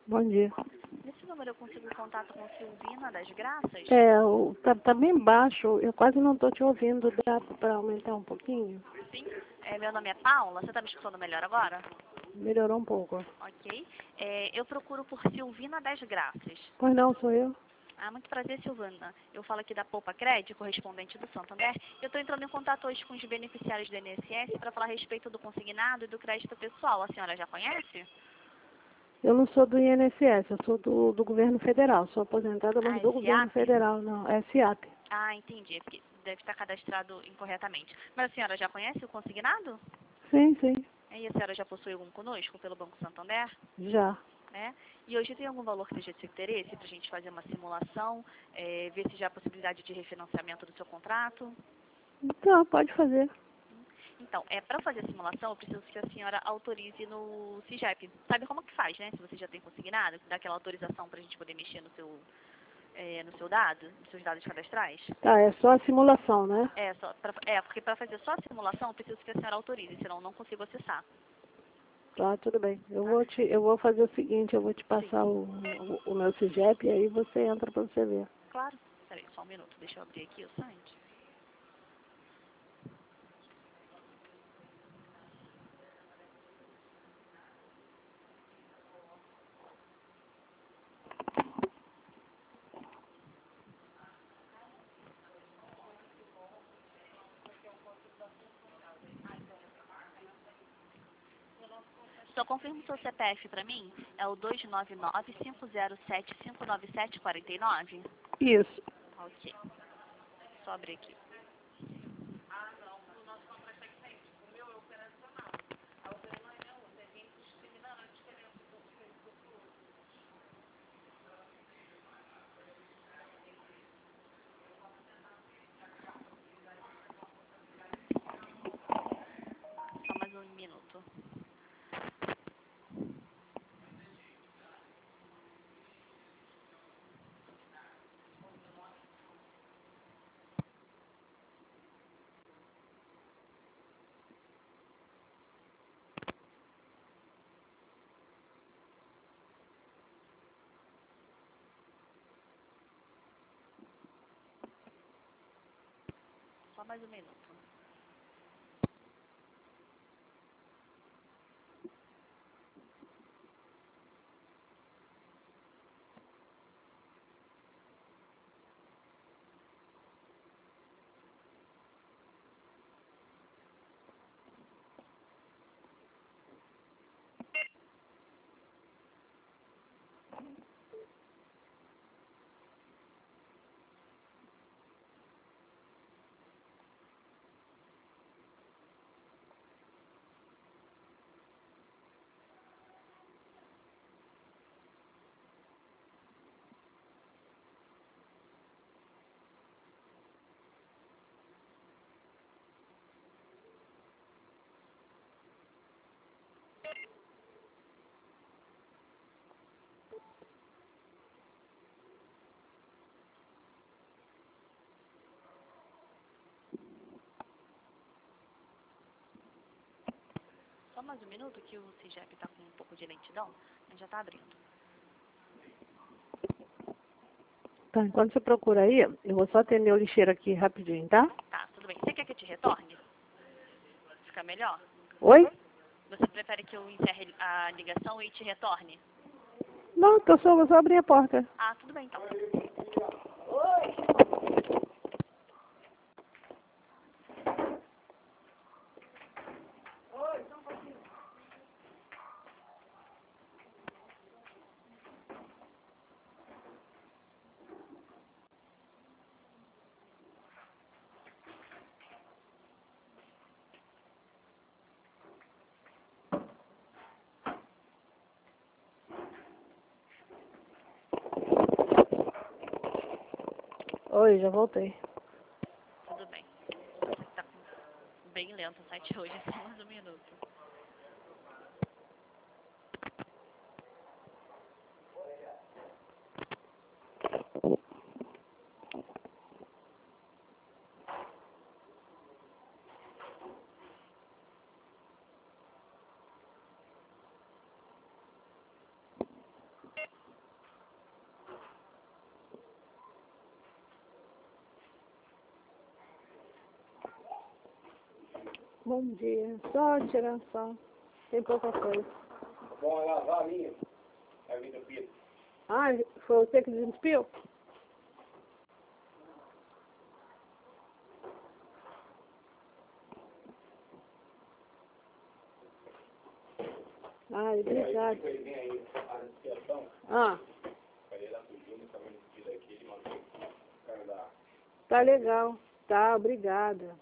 Bom dia. Nesse número eu consigo contato com Silvina das Graças? Tá bem baixo, eu quase não estou te ouvindo. Dá para aumentar um pouquinho? Sim. Meu nome é Paula. Você está me escutando melhor agora? Melhorou um pouco. Ok. Eu procuro por Silvina das Graças. Pois não, sou eu? Muito prazer, Silvana. Eu falo aqui da Poupa Crédito, correspondente do Santander. Eu estou entrando em contato hoje com os beneficiários do INSS para falar a respeito do consignado e do crédito pessoal. A senhora já conhece? Eu não sou do INSS, eu sou do governo federal. Sou aposentada, mas do governo SIAP? federal, não. É SIAP. Entendi. Porque deve estar cadastrado incorretamente. Mas a senhora já conhece o consignado? Sim, sim, E a senhora já possui algum conosco pelo Banco Santander? já. E hoje tem algum valor que seja de seu interesse para a gente fazer uma simulação, ver se já há possibilidade de refinanciamento do seu contrato? Então, pode fazer. Então, para fazer a simulação, eu preciso que a senhora autorize no CIGEP. Sabe como que faz, né? Se você já tem consignado, dá aquela autorização para a gente poder mexer no seu dado, nos seus dados cadastrais? Tá, é só a simulação, né? Porque para fazer só a simulação, eu preciso que a senhora autorize, senão eu não consigo acessar. Tá, tudo bem. Tá? Eu vou fazer o seguinte, eu vou te Sim, passar o meu CIGEP e aí você entra para você ver. claro. Peraí, só um minuto, deixa eu abrir aqui o site. Só confirma o seu CPF para mim. É o 299-507-597-49? Isso. Ok. Só abrir aqui. Só mais um minuto. Só mais um minuto. Só mais um minuto que o CIGEP está com um pouco de lentidão, mas já está abrindo. Tá, enquanto você procura aí, eu vou só atender o lixeiro aqui rapidinho, tá? Tá, tudo bem. Você quer que eu te retorne? Fica melhor? Oi? Você prefere que eu encerre a ligação e te retorne? Não, vou só abrir a porta. Tudo bem então. Oi, já voltei. Tudo bem. Tá bem lento o site hoje, só mais um minuto. Bom dia. Só tirando só. Tem pouca coisa. Bom, lavar a minha. A vida pia. Ah, foi você que desempiu? Ai, obrigado. Ele vem aí, a descriação. Ah, Falei lá pro Júnior, também no aqui, ele mandou o cara da... tá legal. Tá, obrigada.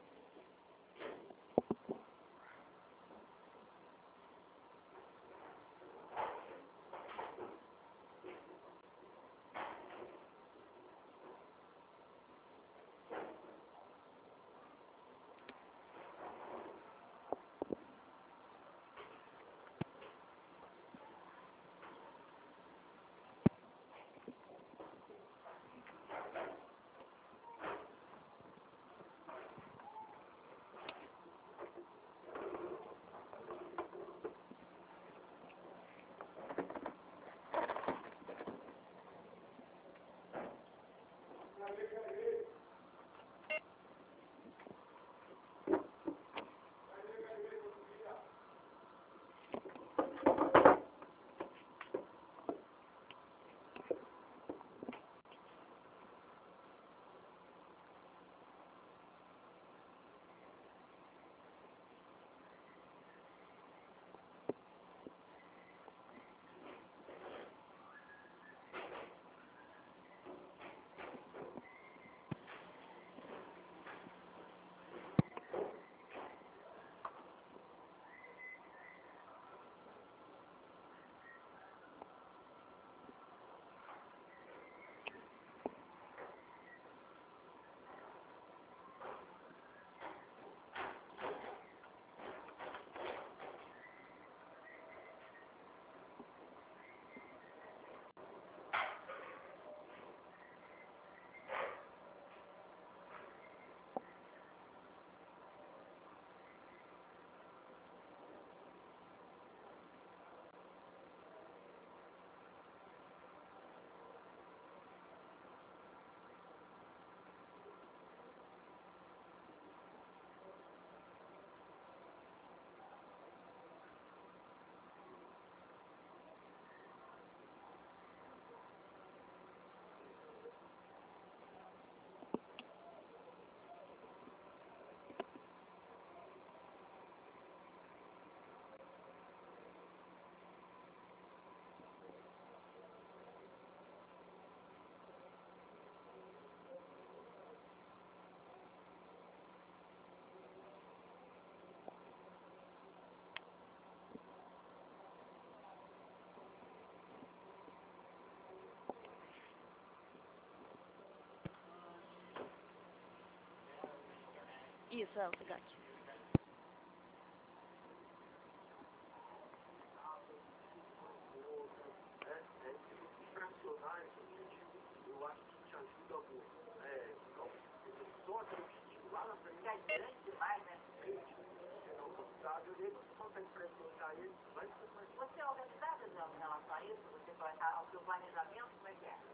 Isso, é o Cidade. Você é organizada em relação a isso? Você vai ao seu planejamento, como é que é?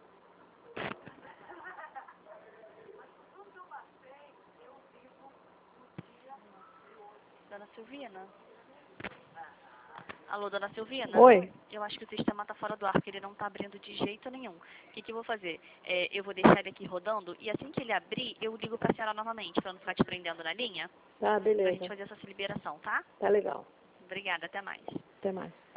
Mas tudo que eu passei, eu vivo no dia de hoje. Dona Silvina? Alô, Dona Silvina? Oi. Eu acho que o sistema está fora do ar, porque ele não está abrindo de jeito nenhum. O que eu vou fazer? Eu vou deixar ele aqui rodando e assim que ele abrir, eu ligo para a senhora novamente, para não ficar te prendendo na linha, Tá, para a gente beleza. fazer essa liberação, tá? Tá legal. Obrigada, até mais. Até mais.